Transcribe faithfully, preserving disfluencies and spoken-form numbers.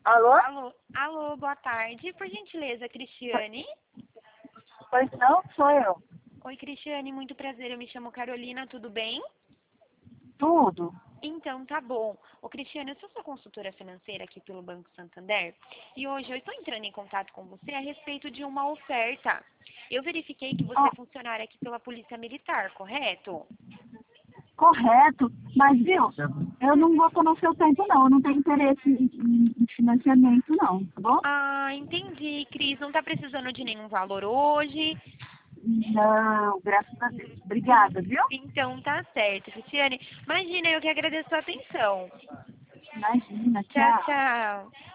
Alô? Alô, alô, boa tarde. Por gentileza, Cristiane? Pois não, sou eu. Oi, Cristiane, muito prazer. Eu me chamo Carolina, tudo bem? Tudo. Então, tá bom. Ô, Cristiane, eu sou sua consultora financeira aqui pelo Banco Santander e hoje eu estou entrando em contato com você a respeito de uma oferta. Eu verifiquei que você Ó, é funcionária aqui pela Polícia Militar, correto? correto, mas viu, eu não vou tomar seu tempo não, eu não tenho interesse em, em- em financiamento não, tá bom? Ah, entendi, Cris. Não tá precisando de nenhum valor hoje? Não, graças a Deus. Obrigada, viu? Então tá certo, Cristiane. Imagina, eu que agradeço a atenção. Imagina, Tchau, tchau. tchau.